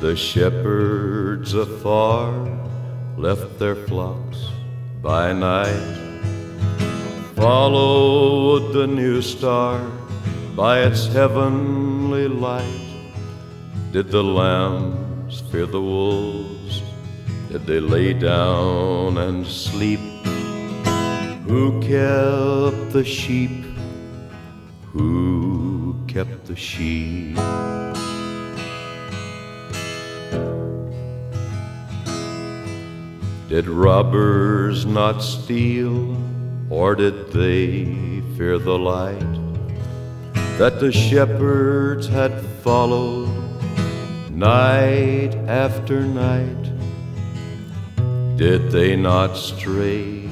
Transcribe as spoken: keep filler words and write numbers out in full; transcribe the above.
The shepherds afar left their flocks by night, followed the new star by its heavenly light. Did the lambs fear the wolves? Did they lay down and sleep? Who kept the sheep? Who kept the sheep? Did robbers not steal, or did they fear the light that the shepherds had followed night after night? Did they not stray